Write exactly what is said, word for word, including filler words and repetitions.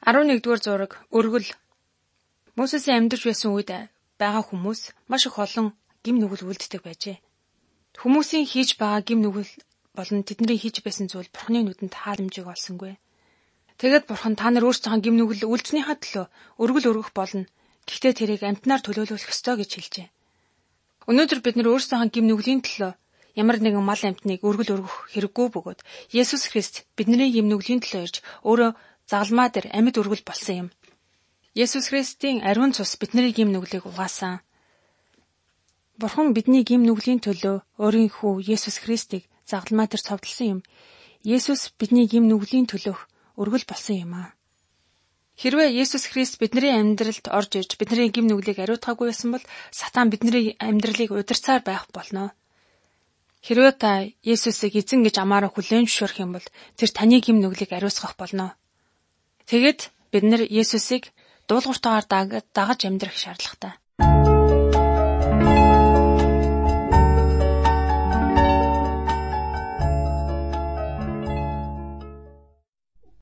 арван нэгдүгээр зураг өргөл. Мосесийн амьдарч байсан үед байгаа хүмүүс маш их олон гим нүгэл үлддэг байжээ. Хүмүүсийн хийж байгаа гим нүгэл болон тэдний хийж байсан зүйл Бурханы нүдэнд хаалмжиг олсонгүй. Тэгэд Бурхан та нар өөрсдийнхөө гим нүгэл үлдснийхаа төлөө өргөл өргөх болно. Гэхдээ тэрийг амьтнаар төлөөлөх ёстой гэж хэлжээ. Өнөөдөр бид нар өөрсдийнхөө гим нүглийн төлөө ямар нэгэн мал амьтныг өргөл өргөх хэрэггүй бөгөөд Есүс Христ бидний гим нүглийн төлөө ирж өөрөө загалмаа дээр амьд өргөл болсон юм. Есүс Христийн ариун цус бидний гим нүглийг угаасан. Бурхан бидний гим нүглийн төлөө өөрийн хүү Есүс Христийг загалмаа дээр цовдлсон юм. Есүс бидний гим нүглийн төлөөх өргөл болсон юм аа. Хэрвээ Есүс Христ бидний амьдралд орж ирж бидний гим нүглийг ариутгаагүй байсан бол Сатан бидний амьдралыг удирцаар байх болно. Хэрвээ та Есүсийг эзэн гэж амаараа хүлээн зөвшөөрөх юм бол тэр таны гим нүглийг ариусгах болно. Тэгэд бид нар Есүсийг дуулууртаагаар дагаж амьдрах шаардлагатай.